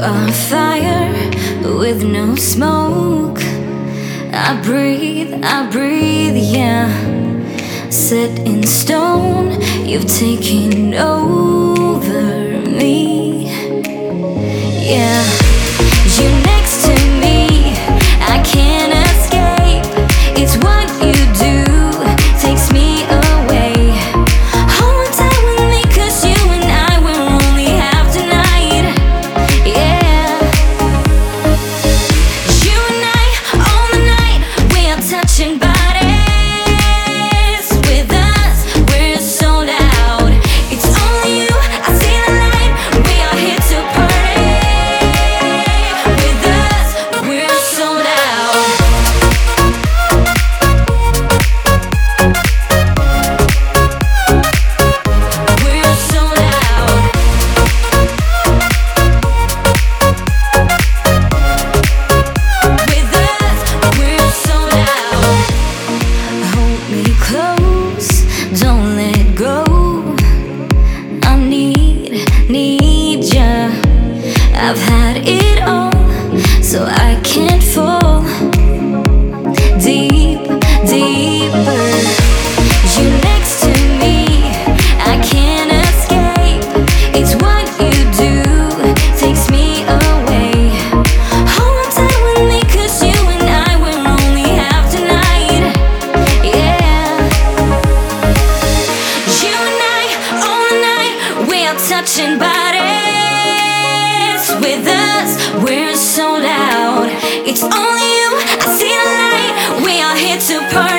are fire with no smoke. I breathe, yeah. Set in stone, you've taken over me, yeah. You next to me, I can't escape. It's what you do, takes me away. Hold tight with me, 'cause you and I will only have tonight, yeah. You and I, all the night, we are touching bodies. With us, we're sold out. It's only you, I see the light. We are here to party. With us, we're sold out. We're sold out. With us, we're sold out. Hold me close, don't let go. I need ya. I've had it all, so I can't fall deeper. You next to me, I can't escape. It's what you do, takes me away. Hold tight with me, 'cause you and I will only have tonight, yeah. You and I, all the night, we are touching bodies. With us, we're sold out. It's only you, I see the light. We are here to party.